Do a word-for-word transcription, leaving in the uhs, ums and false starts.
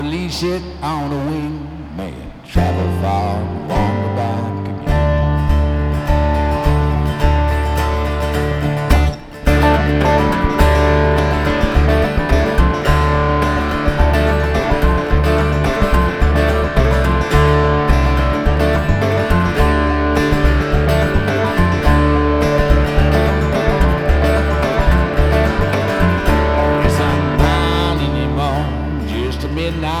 Release it on a wing, may it travel far and wander by.